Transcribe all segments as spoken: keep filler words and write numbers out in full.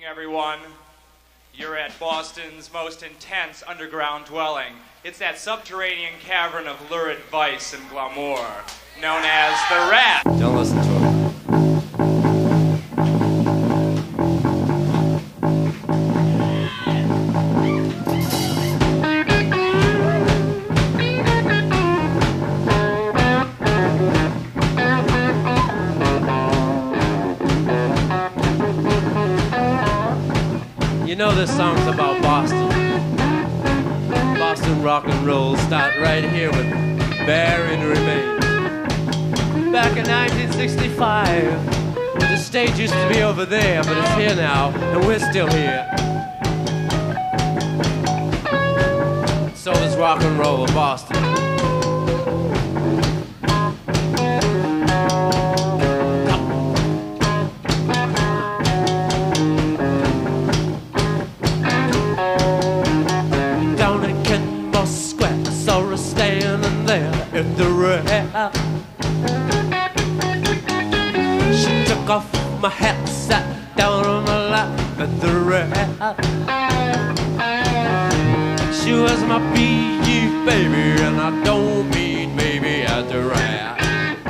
everyone. You're at Boston's most intense underground dwelling. It's that subterranean cavern of lurid vice and glamour, known as the Rat. Don't listen to him. You know this song's about Boston. Boston rock and roll start right here with Bear and Remain. Back in nineteen sixty-five, the stage used to be over there, but it's here now, and we're still here. So is rock and roll of Boston. At the Rat. She took off my hat, sat down on my lap at the Rat. She was my P G baby, and I don't mean maybe at the Rat.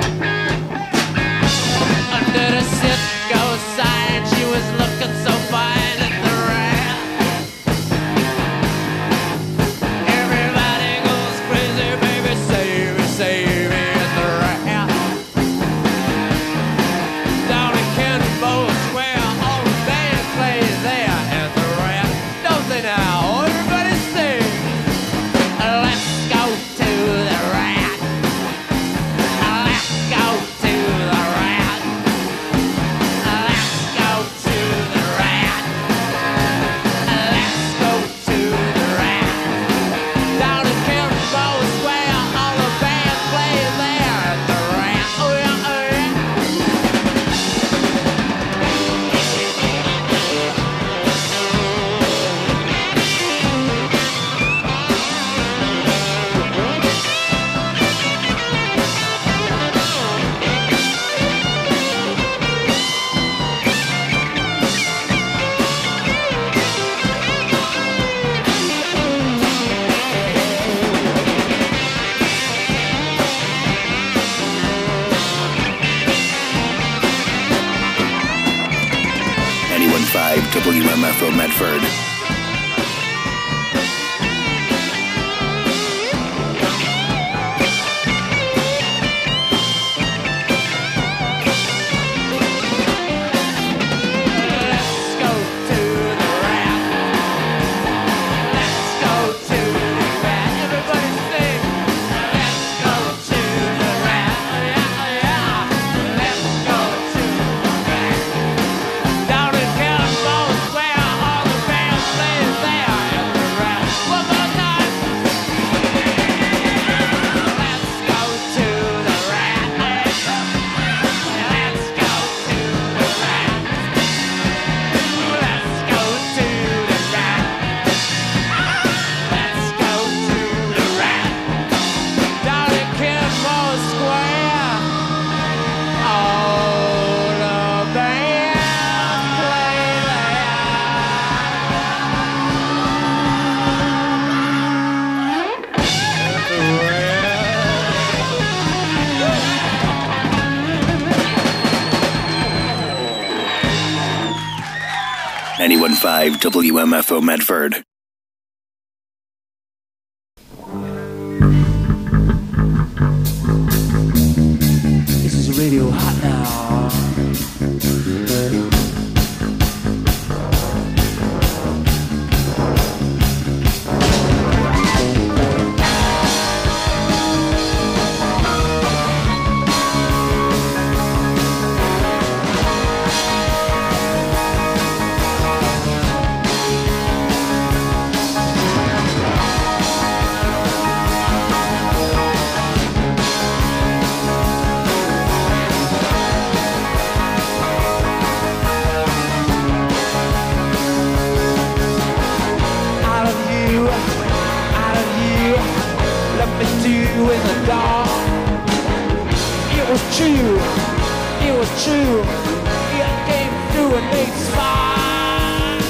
Under the sit-go sign, she was looking so fine at the Rat. Everybody goes crazy, baby, save me, save me at the Rat. Down in Cannonball Square, all the band plays there at the Rat. Don't they now? Everybody sing. Let's go to the Rat. Let's go to the Rat. Let's go to the Rat. Let's go to the Rat. Down in Cannonball Square, all the band plays there at the Rat. Oh yeah, oh yeah. ninety-one point five W M F O Medford. Let's go to the Rat. Let's go to the Rat. Everybody sing. Let's go to the Rat. Yeah, yeah. Let's go to the Rat. Down in Cannonball Square, all the band plays there at the Rat. One more time. Let's go to the Rat. Let's go to the Rat. Let's go to the Rat. Let's go to the Rat. Down in Cannonball Square, all the band play ninety-one point five W M F O Medford. This is Radio Hot now. Out of you, out of you, let me do in the dark. It was true, it was true. It came through and made spark.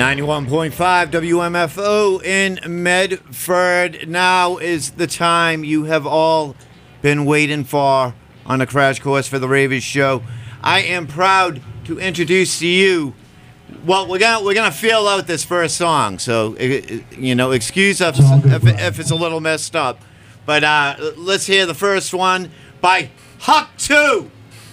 ninety-one point five W M F O in Medford. Now is the time you have all been waiting for on a crash course for the Ravers show. I am proud to introduce to you. Well, we're gonna we're gonna feel out this first song, so you know, excuse us if, if it's a little messed up. But uh, let's hear the first one by Huck two.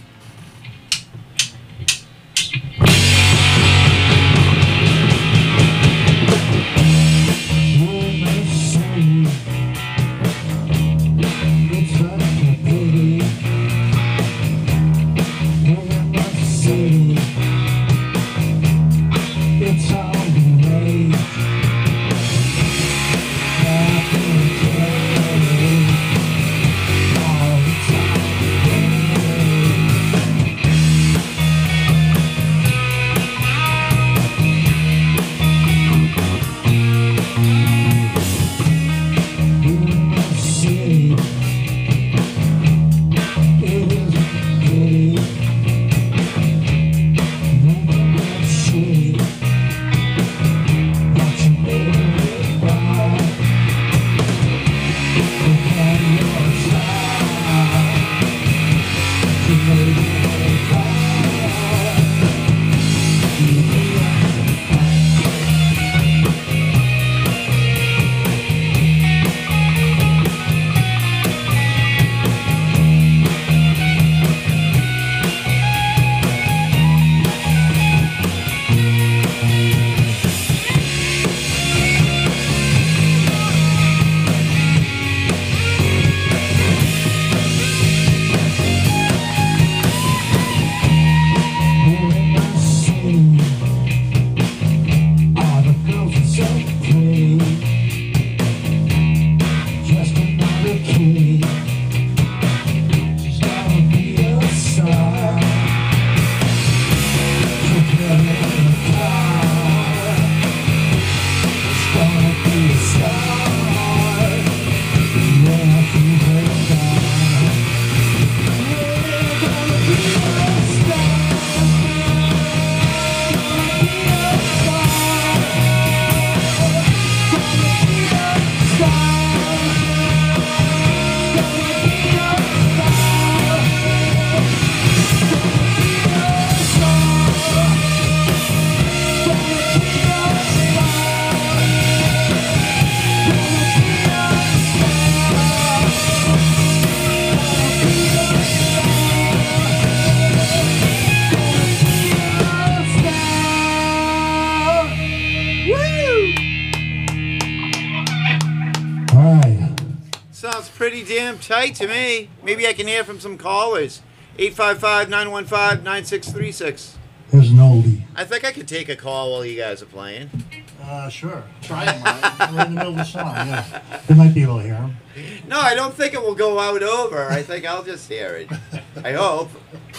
Tight to me. Maybe I can hear from some callers. eight five five, nine one five, nine six three six. There's an oldie. I think I could take a call while you guys are playing. Uh, sure. Try it, Mike. We're in the middle of the song, yeah. You might be able to hear him. No, I don't think it will go out over. I think I'll just hear it. I hope.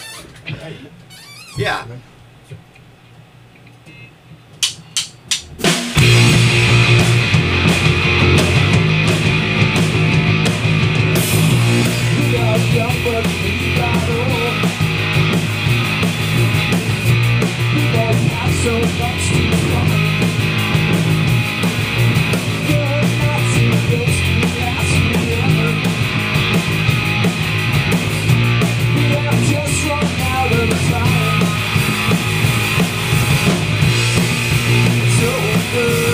Yeah. So much to come. You're not supposed to last forever. We have just run out of time. It's over.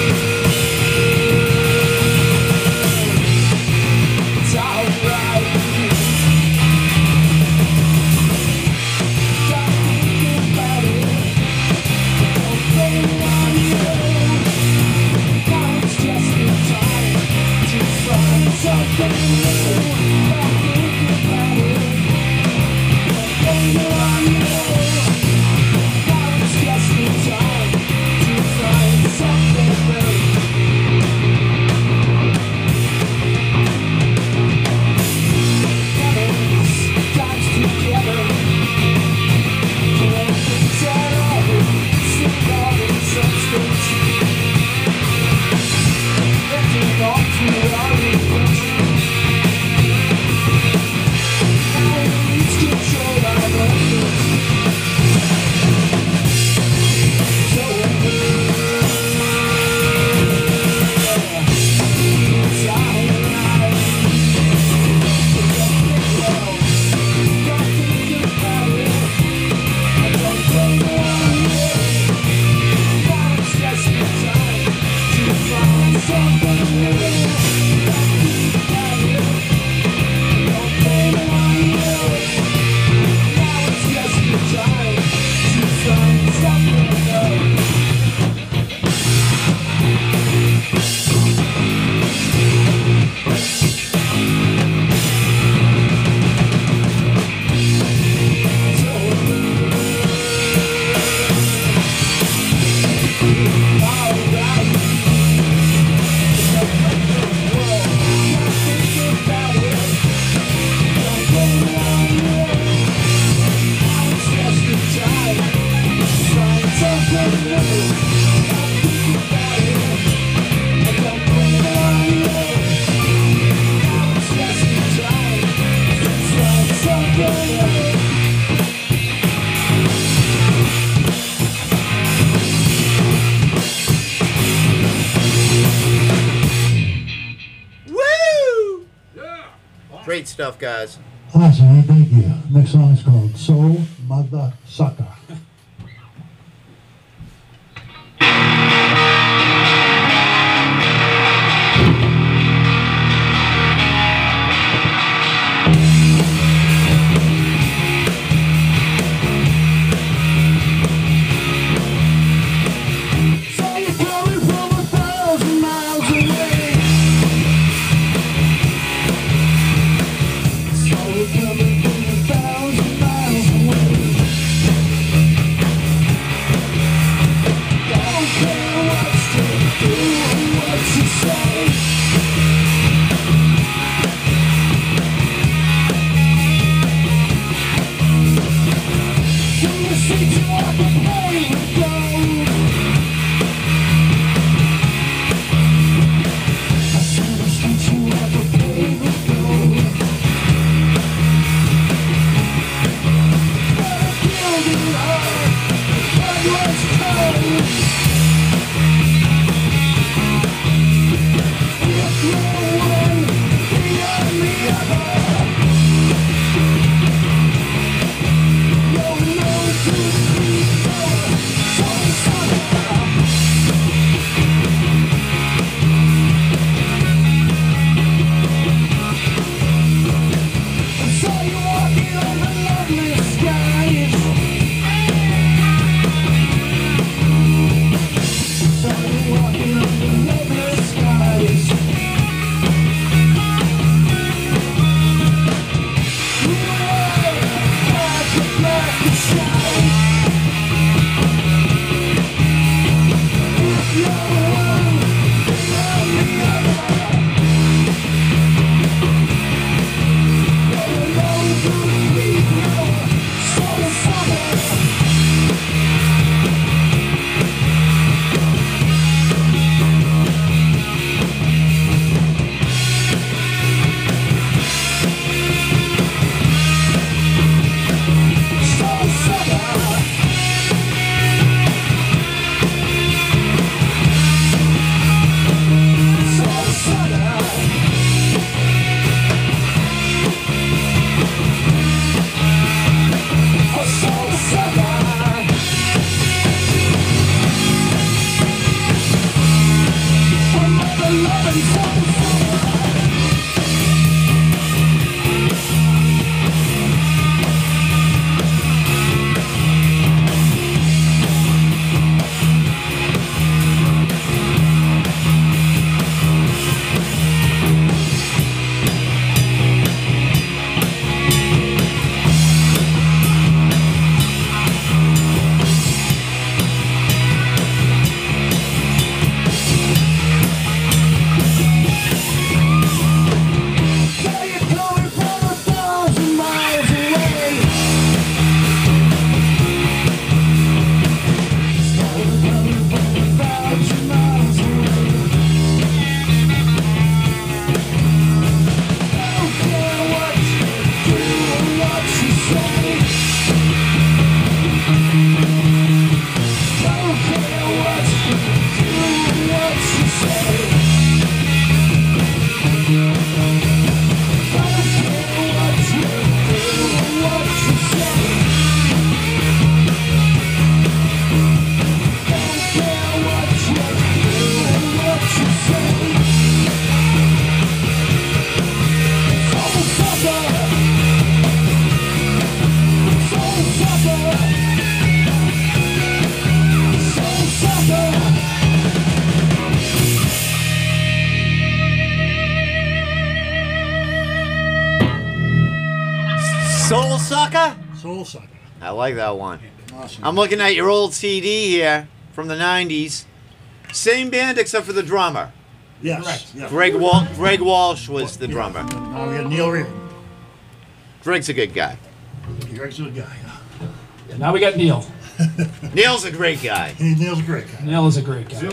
It's alright. Stop thinking about it. Something new, I think about it. Baby, I know. Now it's just the time to find something new. Having times together, doing things that are sitting on in substance. Looking on to our reflection. Control my life. Woo! Great stuff, guys. Awesome, man. Thank you. Next song is called Soul Mother Sucker. Soul Sucker? Soul Sucker. I like that one. Awesome. I'm looking at your old C D here from the nineties. Same band except for the drummer. Yes. Yeah. Greg, Wal- Greg Walsh was the Yeah. drummer. Now we got Neil Reed. Greg's a good guy. Greg's a good guy. And now we got Neil. Neil's a great guy. Hey, Neil's a great guy. Neil is a great guy.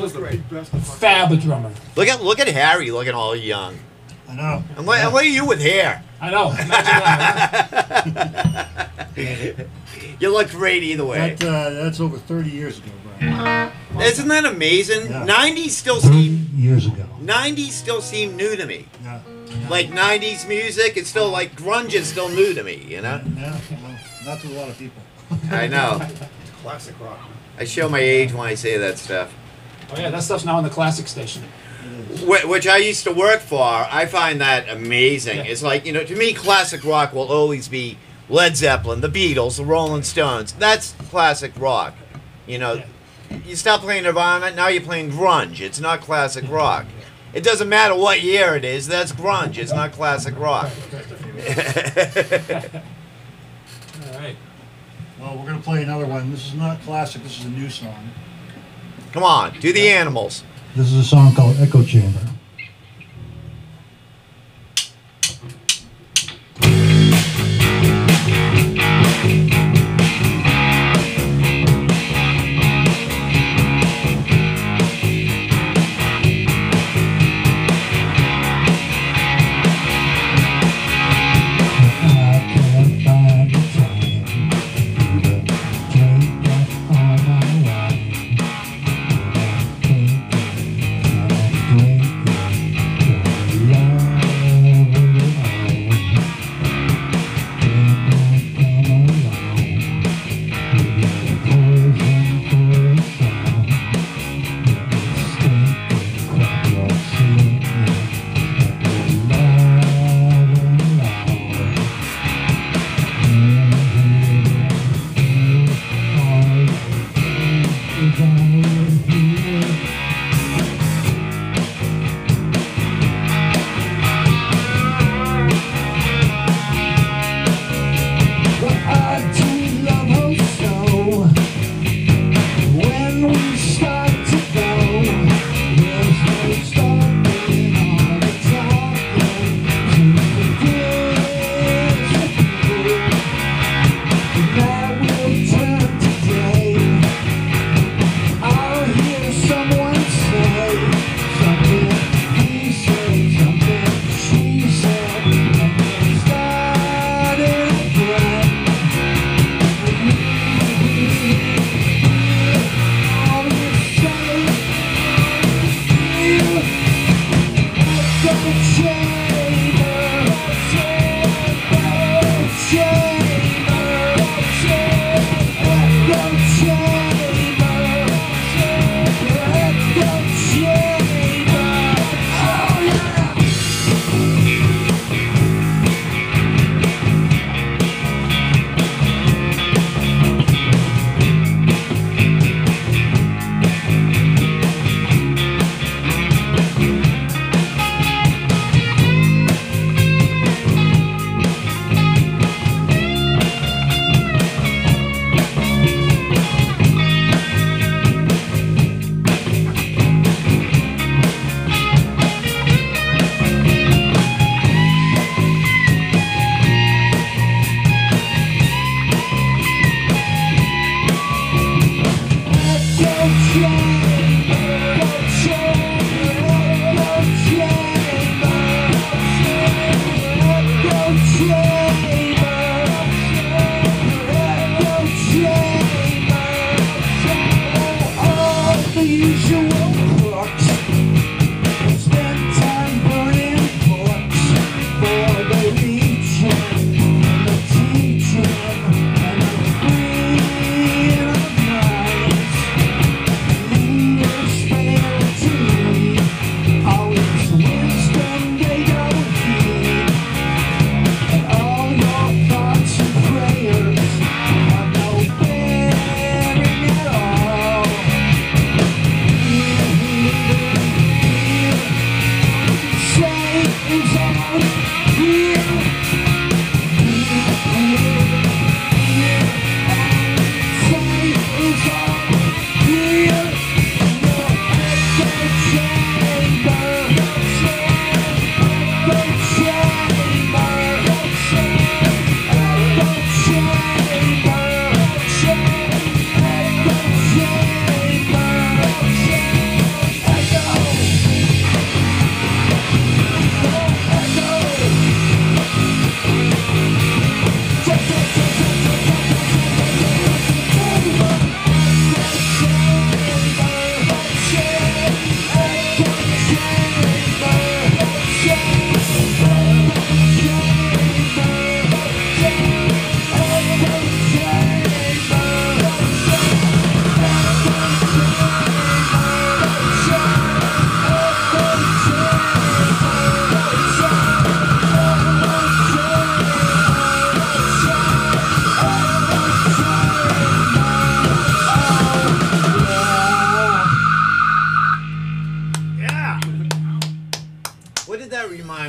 Fab a drummer. Look at look at Harry looking all young. I know. And what, and what are you with hair? I know. Imagine that. You look great either way. That, uh, that's over thirty years ago, Brian. Isn't that amazing? Yeah. nineties still thirty seem years ago. nineties still seem new to me. Yeah. Like nineties music, it's still like grunge is still new to me, you know? Yeah, well, not to a lot of people. I know. Classic rock. I show my age when I say that stuff. Oh yeah, that stuff's now on the classic station. Wh- Which I used to work for. I find that amazing. Yeah. It's like, you know, to me, classic rock will always be Led Zeppelin, the Beatles, the Rolling Stones. That's classic rock. You know, Yeah. you stop playing Nirvana, now you're playing grunge. It's not classic rock. It doesn't matter what year it is, that's grunge. It's not classic rock. All right. Well, we're going to play another one. This is not classic. This is a new song. Come on, do the animals. This is a song called Echo Chamber. Take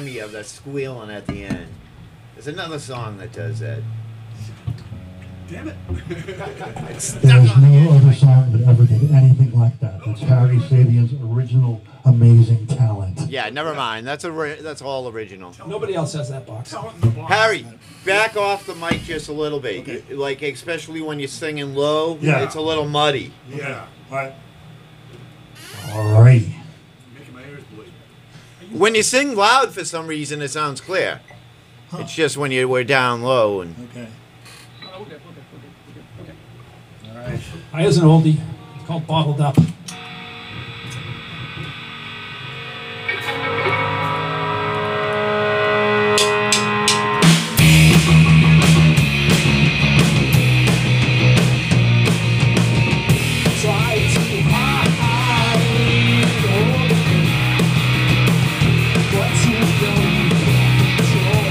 me of that squealing at the end. There's another song that does that. Damn it. It's There stuck is on the no end of other my- song that ever did anything like that. That's Harry Sabian's original amazing talent. Yeah, never mind. That's a ri- that's all original. Nobody else has that box. Tell it in the box. Harry, back off the mic just a little bit. Okay. You- like especially when you're singing low, Yeah. it's a little muddy. Yeah. All right. All right. Making my ears bleed. When you sing loud, for some reason, it sounds clear. It's just when you were down low and. Okay. Oh, we're good, we're good, we're good, we're good. Okay. All right. Hi, here's an oldie. It's called Bottled Up. Try to hide what you don't control.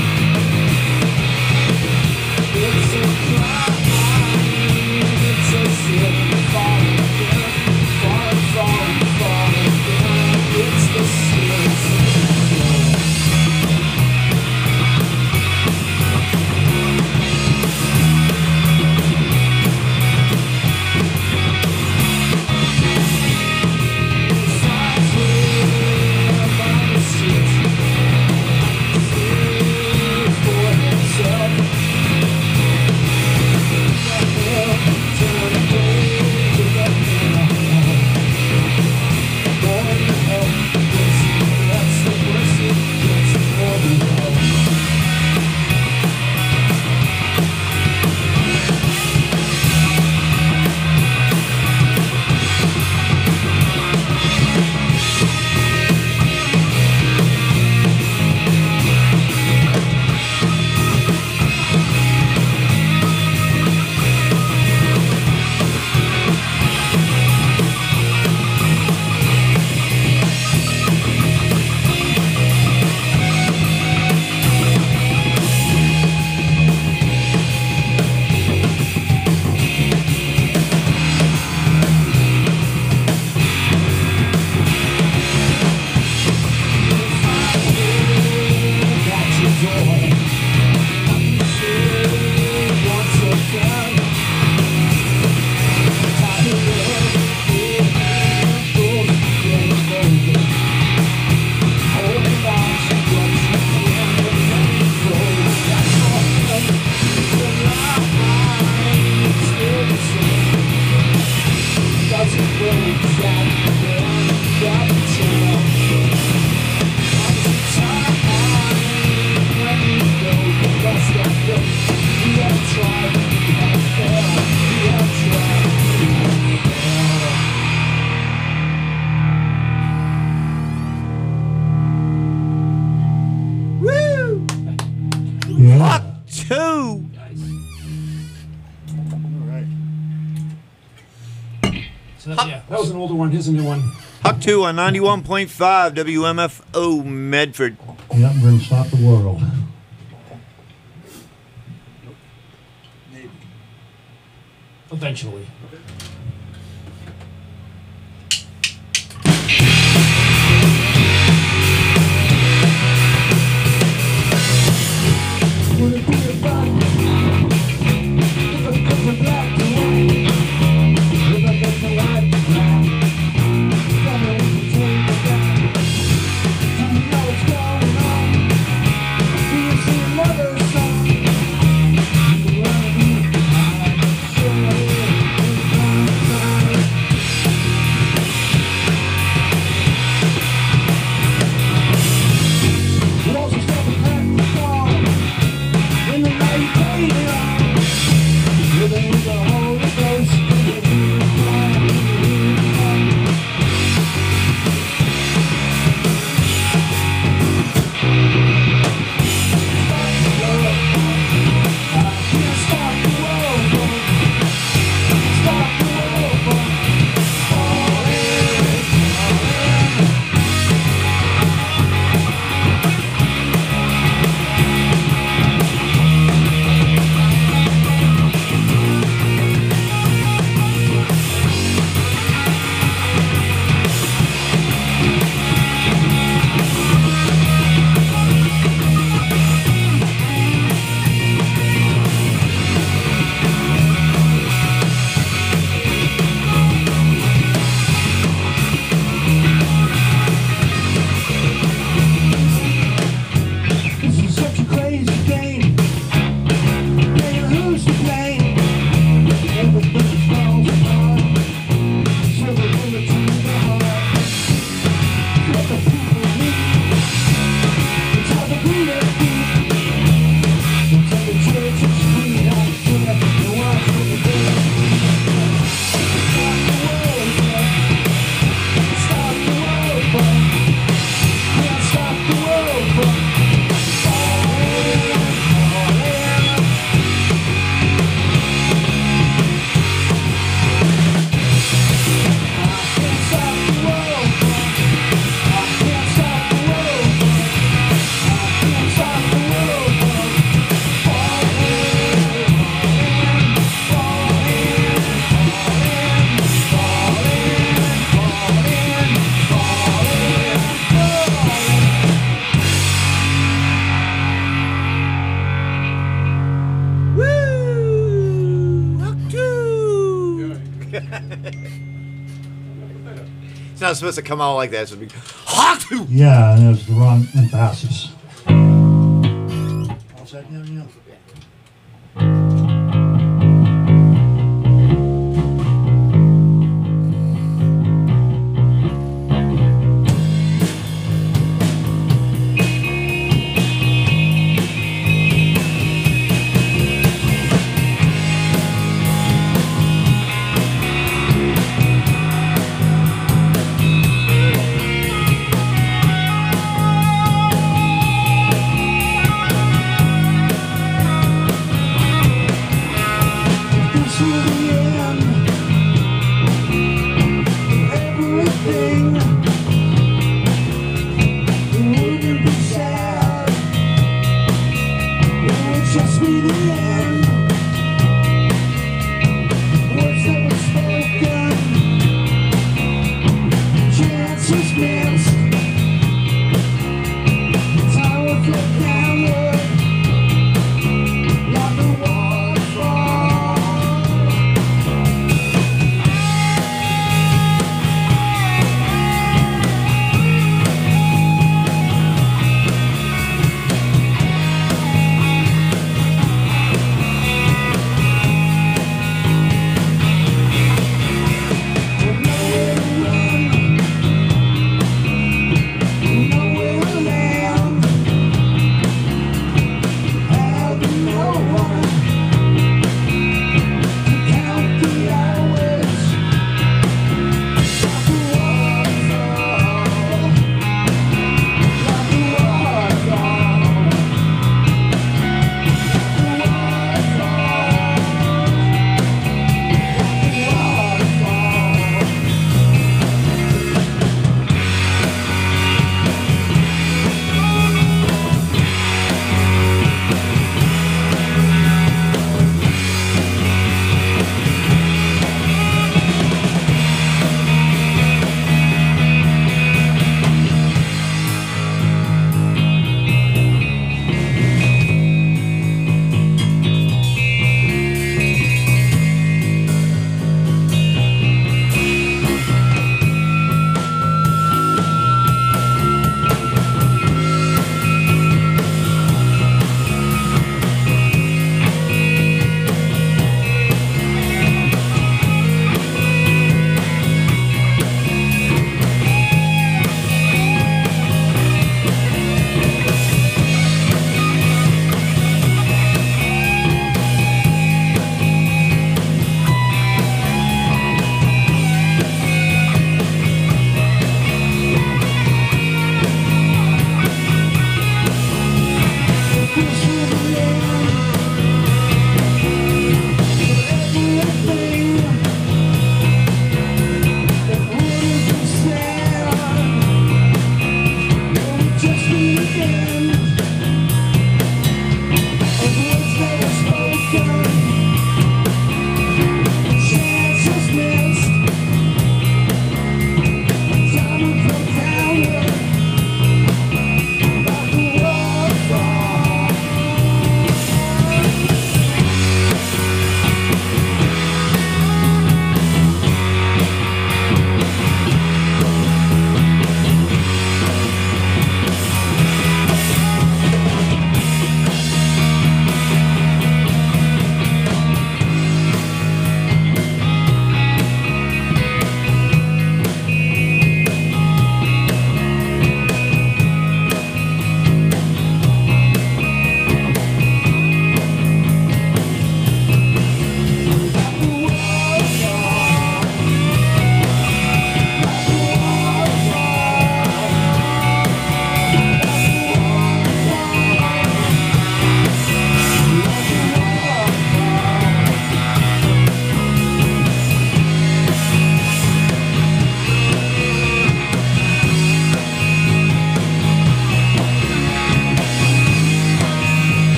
It's a crime. It's a sin. Falling again, falling, falling, falling again. It's the sins of control. Yeah. Two. All right. So that, yeah, that was an older one. Here's a new one. Huck two on ninety-one point five W M F O Medford. Yeah, we're going to stop the world. Maybe. Eventually. Would it be a fun if I go from black to white? If I get the light back, come on, take me back. Do you know what's going on? Do you see another song? You run me, I'm sure it's not supposed to come out like that. It's supposed to be. Yeah, and it was the wrong emphasis. All set now, Neil?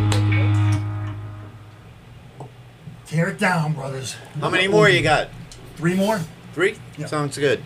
Tear it down, brothers. How many more you got? Three more? Three? Yeah. Sounds good.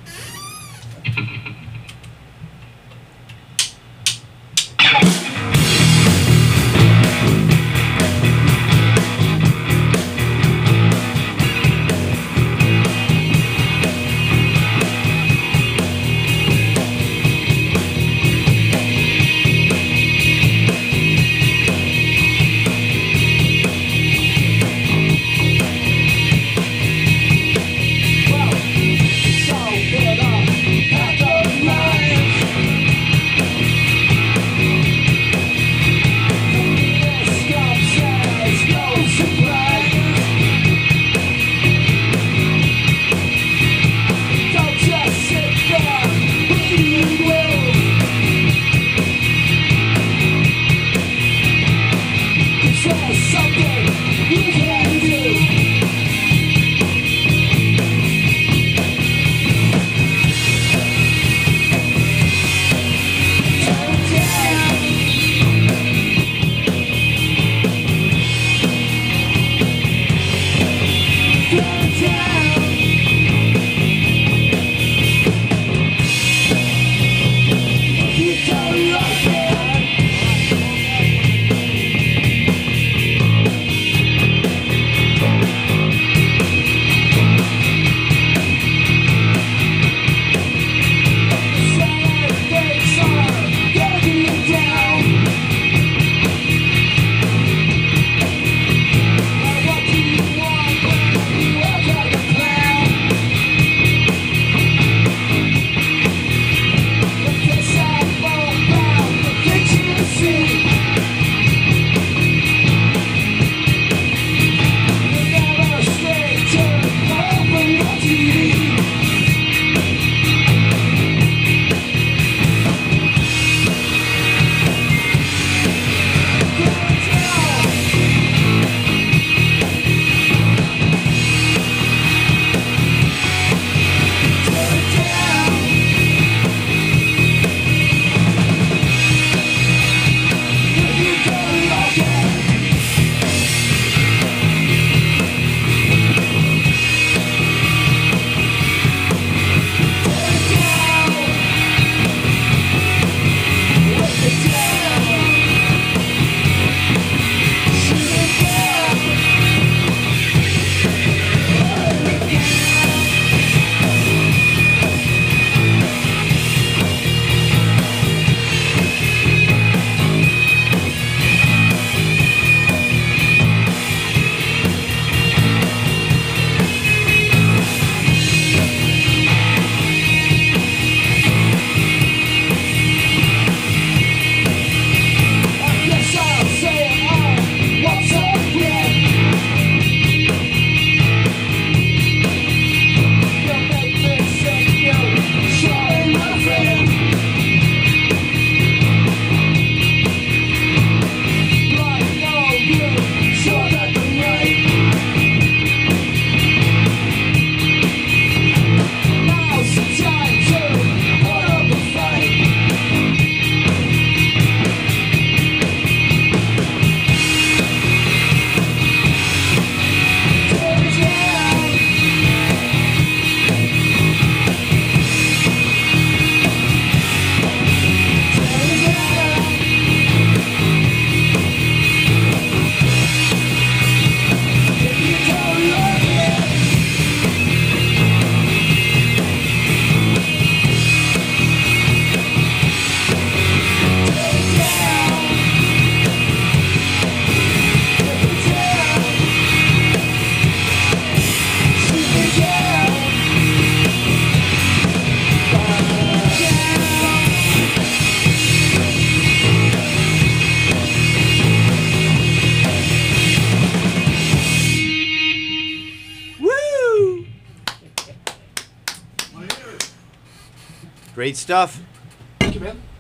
Great stuff. Thank you, man.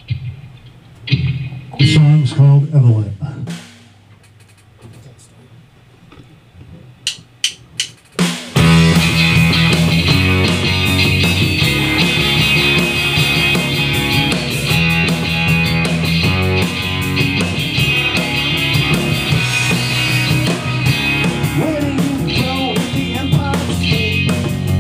The song's called Evelyn. Where do you go with the Empire State?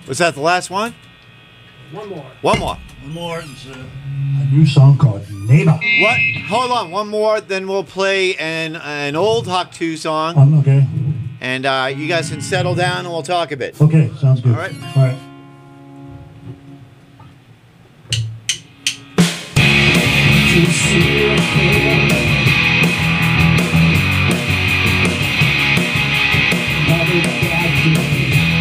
Was that the last one? One more. One more. One more. It's, uh, A new song called Neighbor. What? Hold on, one more, then we'll play an an old Huck two song, Um, okay. and uh, you guys can settle down and we'll talk a bit. Okay, sounds good. All right. All right. To see a kid. Another bad day.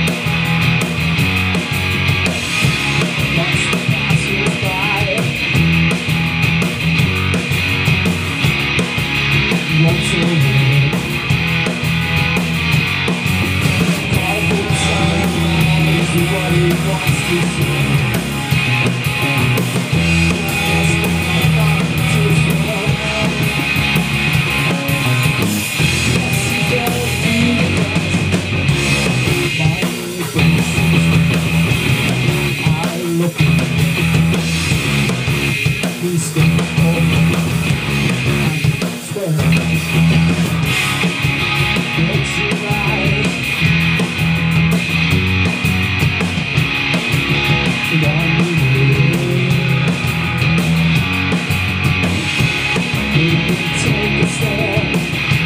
Watch the passers-by. Once over. Private son is what he wants to see. Take a stand.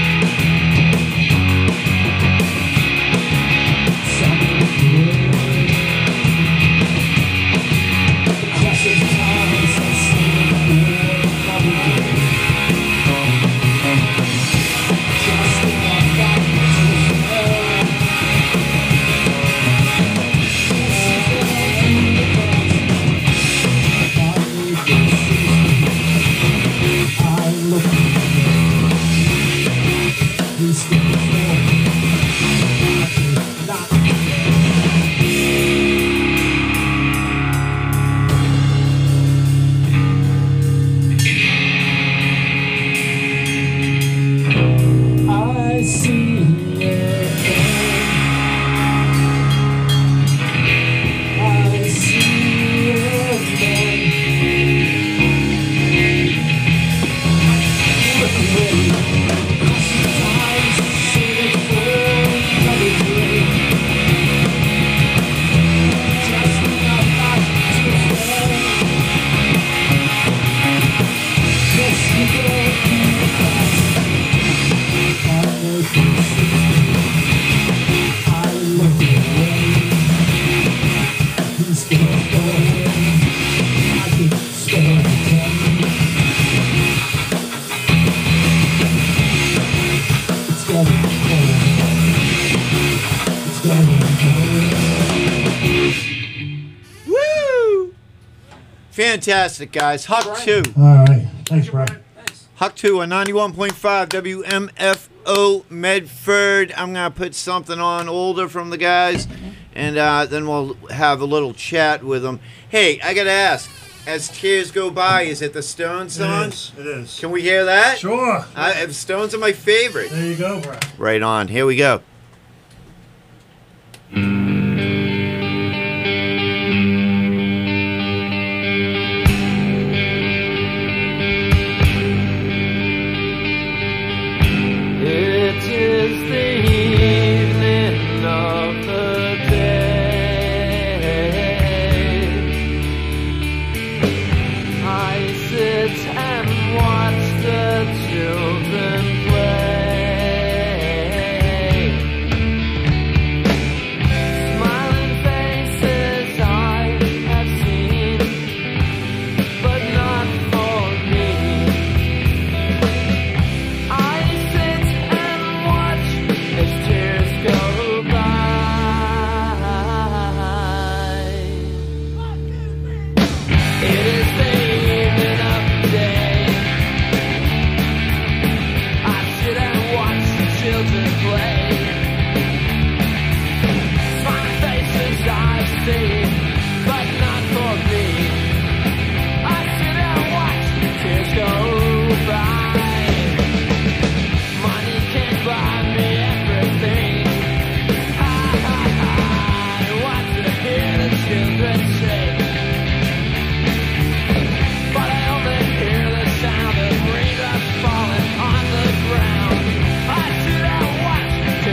I see it. I see it. Look away. Sometimes see it for another day. Just enough light to fall. Yes, you go. I look away. He's gonna go. I can stare at him. It's getting cold. It's getting cold. Woo! Fantastic, guys. Huck two. All right. Thanks, Brian. Thanks. Huck two on ninety-one point five W M F O Medford. I'm going to put something on older from the guys, and uh, then we'll have a little chat with them. Hey, I got to ask, As Tears Go By, is it the Stones song? It is. It is. Can we hear that? Sure. I, Stones are my favorite. There you go, Brian. Right on. Here we go. It is the evening of the day. I sit and watch the children play. Smiling faces I have seen, but not for me. I sit and watch as tears go by. It is the evening of the day. I sit and watch the children play. Smiling faces I see, but not for me. I sit and watch tears go by. Money can't buy me everything. I, I, I want to hear the children sing, but I only hear the sound of raindrops falling on the ground. I sit and watch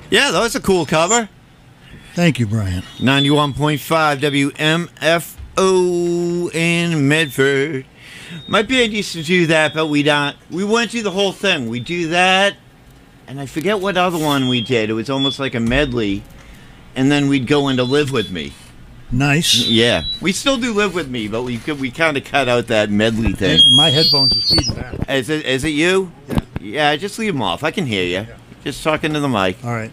Yeah, that was a cool cover. Thank you, Brian. ninety-one point five W M F O in Medford. My band used to do that, but we don't. We went through the whole thing. We do that, and I forget what other one we did. It was almost like a medley, and then we'd go into Live With Me. Nice. Yeah, we still do Live With Me, but we could, we kind of cut out that medley thing. And my headphones are feedback. Is it is it you? Yeah. Yeah, just leave them off. I can hear you. Just talking to the mic. All right.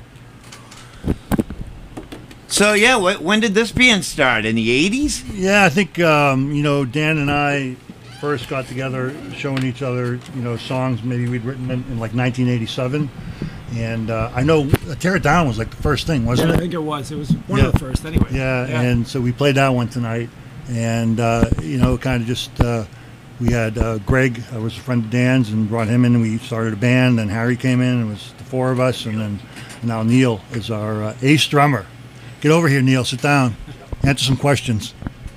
So yeah, wh- when did this band start? In the eighties? Yeah, I think um, you know Dan and I first got together, showing each other you know songs maybe we'd written in, in like nineteen eighty-seven, and uh, I know uh, Tear It Down was like the first thing, wasn't Yeah, I it? think it was. It was one Yeah. of the first, anyway. Yeah, and so we played that one tonight, and uh, you know, kind of just uh, we had uh, Greg, uh, was a friend of Dan's, and brought him in, and we started a band. And Harry came in, and it was the four of us, and then now Neil is our uh, ace drummer. Get over here, Neil. Sit down. Answer some questions.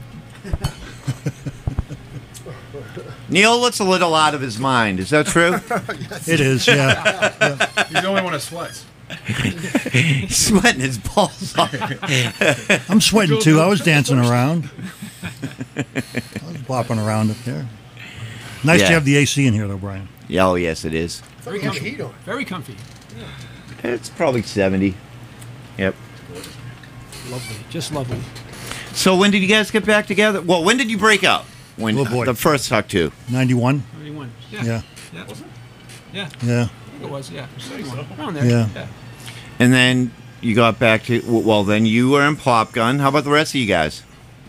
Neil looks a little out of his mind. Is that true? It is, yeah. He's the only one that sweats. He's sweating his balls off. I'm sweating too. I was dancing around. I was bopping around up there. Nice Yeah. to have the A C in here, though, Brian. Yeah, oh yes, it is. Very comfy. Very comfy. It's probably seventy. Yep. Lovely. Just lovely. So when did you guys get back together? Well, when did you break up? When Oh, boy. the first Tuck Two? ninety-one? thirty-one. Yeah. Yeah. Yeah. Yeah. Yeah. I think it was, yeah. thirty-one. Around there. Yeah. yeah. And then you got back to well, then you were in Pop Gun. How about the rest of you guys?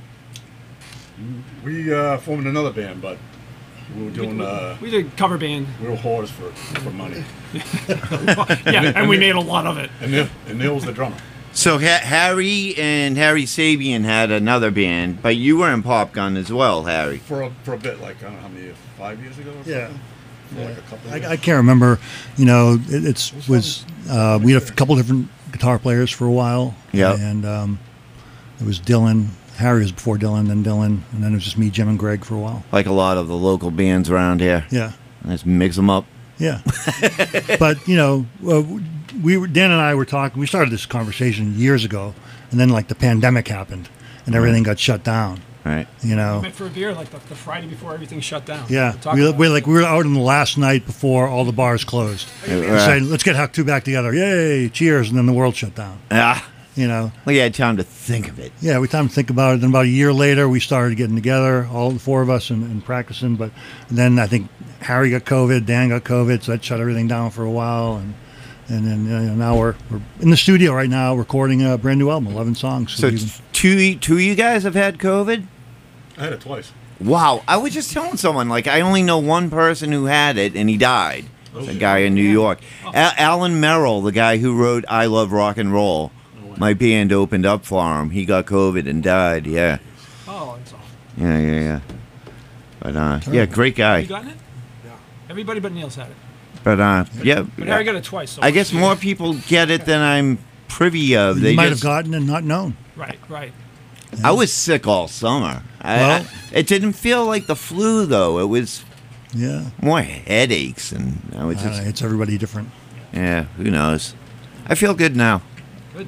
We uh, formed another band, but we were doing. we, Uh, we did cover band. we were whores for, for money. Yeah, and we made a lot of it. And Neil, and Neil was the drummer. So ha- Harry and Harry Sabian had another band, but you were in Pop Gun as well, Harry. For a, for a bit, like, I don't know how many years, five years ago or something? Yeah. For like a couple of years. I, I can't remember. You know, it, it's was uh, we had a couple different guitar players for a while. Yeah. And um, it was Dylan. Harry was before Dylan, then Dylan, and then it was just me, Jim, and Greg for a while. Like a lot of the local bands around here. Yeah. Let's mix them up. Yeah. But, you know, uh, we were, Dan and I were talking, we started this conversation years ago, and then, like, the pandemic happened, and everything got shut down, Right. you We know. met for a beer like the, the Friday before everything shut down. Yeah. Talk We, about we, it. like, we were out on the last night before all the bars closed. We Right. said, let's get Huck two back together. Yay, cheers, and then the world shut down, Ah, you know. well, you had time to think of it. Yeah, we had time to think about it. Then about a year later, we started getting together, all the four of us, and, and practicing. But then I think Harry got COVID, Dan got COVID, so that shut everything down for a while. And and then you know, now we're we're in the studio right now recording a brand new album, eleven songs. So we've- two two of you guys have had COVID? I had it twice. Wow. I was just telling someone, like, I only know one person who had it, and he died. It's a guy in New York. Al- Alan Merrill, the guy who wrote I Love Rock and Roll, my band opened up for him. He got COVID and died, yeah. Oh, that's all. Yeah, yeah, yeah. But, uh, yeah, great You guy. gotten it? Yeah. Everybody but Neil's had it. But, uh, yeah. But Harry got it twice. So I guess more people get it than I'm privy of. They you might just- have gotten and not known. Right, right. I was sick all summer. I, Well- I, it didn't feel like the flu, though. It was Yeah. more headaches, and I was I don't just, know, it's everybody different. yeah, who knows? I feel good now. Good.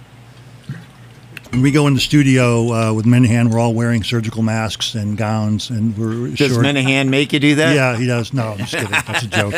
When we go in the studio uh, with Minahan, we're all wearing surgical masks and gowns, and we're Does sure. Minahan make you do that? Yeah, he does. No, I'm just kidding. That's a joke.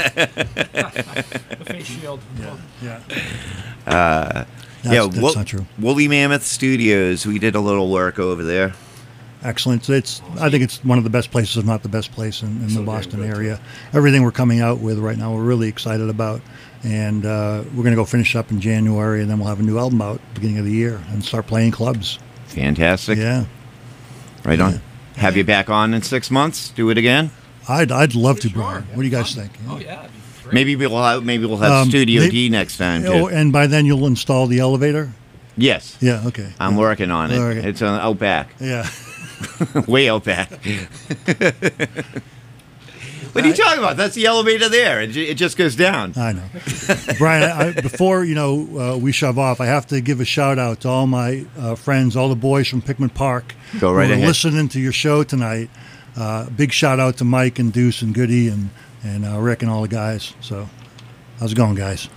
The face shield. Yeah. Uh, That's, yeah, that's Wo- not true. Woolly Mammoth Studios. We did a little work over there. Excellent. So it's, I think it's one of the best places, if not the best place in, in the So damn Boston good, area. Everything we're coming out with right now, we're really excited about. And uh, we're going to go finish up in January, and then we'll have a new album out beginning of the year and start playing clubs. Fantastic. Yeah. Right on. Have you back on in six months? Do it again? I'd, I'd love to, Brian. What do you guys think? Oh, yeah. that'd be great. Maybe we'll have, maybe we'll have Um, Studio they- D next time too. Oh, and by then you'll install the elevator? Yes, Yeah, okay. I'm working on it. Okay. It's uh, out back, Yeah. way out back. What are you talking about? That's the elevator there. It, ju- it just goes down. I know. Brian, I, I, before, you know, uh, we shove off, I have to give a shout out to all my uh, friends, all the boys from Pickman Park Go right who are ahead. listening to your show tonight. Uh, big shout out to Mike and Deuce and Goody and, and uh, Rick and all the guys. So, how's it going, guys?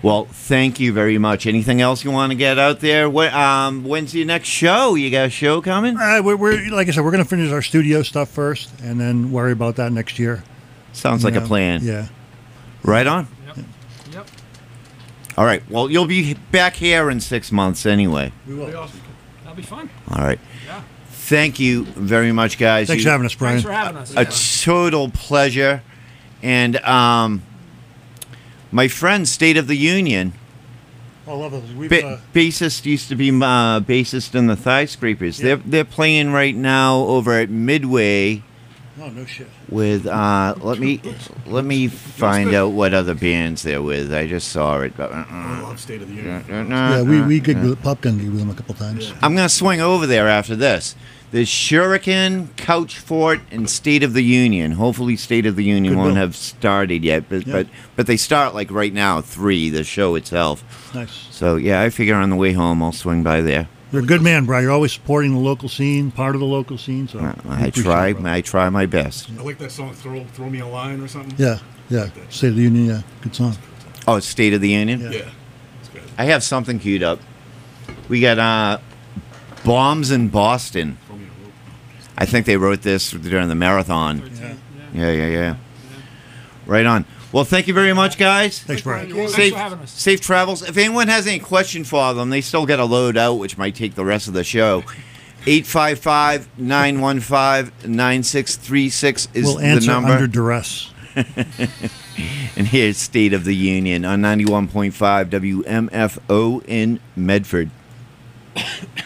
Well, thank you very much. Anything else you want to get out there? What, um, when's your next show? You got a show coming? Uh, we're, we're like I said, we're going to finish our studio stuff first, and then worry about that next year. Sounds You like a know? plan. Yeah. Right on. Yep. Yep. All right. Well, you'll be back here in six months anyway. We will. That'll be fun. All right. Yeah. Thank you very much, guys. Thanks You- for having us, Brian. Thanks for having us. A total pleasure. And um, my friend, State of the Union, I love those. We've, ba- uh, bassist used to be uh, bassist in the Thigh Scrapers. Yeah. They're they're playing right now over at Midway oh, no shit. with. Uh, let me let me find out what other bands they're with. I just saw it. But, uh, I love State of the Union. Yeah, we, we gigged with Pop Gun gigged with them a couple times. I'm gonna swing over there after this. There's Shuriken, Couch Fort, and State of the Union. Hopefully, State of the Union Good won't will. have started yet, but Yeah. but but they start like right now, three, the show itself. Nice. So yeah, I figure on the way home I'll swing by there. You're a good man, Brian. You're always supporting the local scene, part of the local scene. So Uh, we I appreciate try, it, brother. I try my best. I like that song, Throw Throw Me a Line or something. Yeah, yeah. State of the Union, yeah. Good song. Oh, it's State of the Union. Yeah. Yeah. It's good. I have something queued up. We got uh, Bombs in Boston. Throw Me a Rope. I think they wrote this during the marathon. thirteen. Yeah, yeah, yeah. Right on. Well, thank you very much, guys. Thanks, Brian. Thanks Safe, for having us. safe travels. If anyone has any question for them, they still got to load out, which might take the rest of the show. eight five five, nine one five, nine six three six is We'll the answer number. under duress. And here's State of the Union on ninety-one point five W M F O in Medford.